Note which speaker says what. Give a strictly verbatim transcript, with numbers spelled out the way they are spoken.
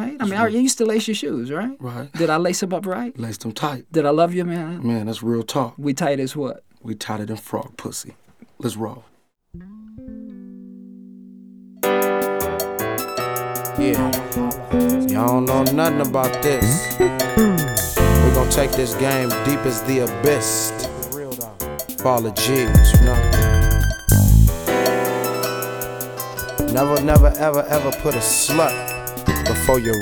Speaker 1: right? I mean, I, you used to lace your shoes, right?
Speaker 2: Right.
Speaker 1: Did I lace them up right?
Speaker 2: Laced them tight.
Speaker 1: Did I love you, man?
Speaker 2: Man, that's real talk.
Speaker 1: We tight as what?
Speaker 2: We tighter than frog pussy. Let's roll.
Speaker 3: Yeah. Y'all don't know nothing about this. We gon' take this game deep as the abyss. Ball of G's, you know. Never, never, ever, ever put a slut before your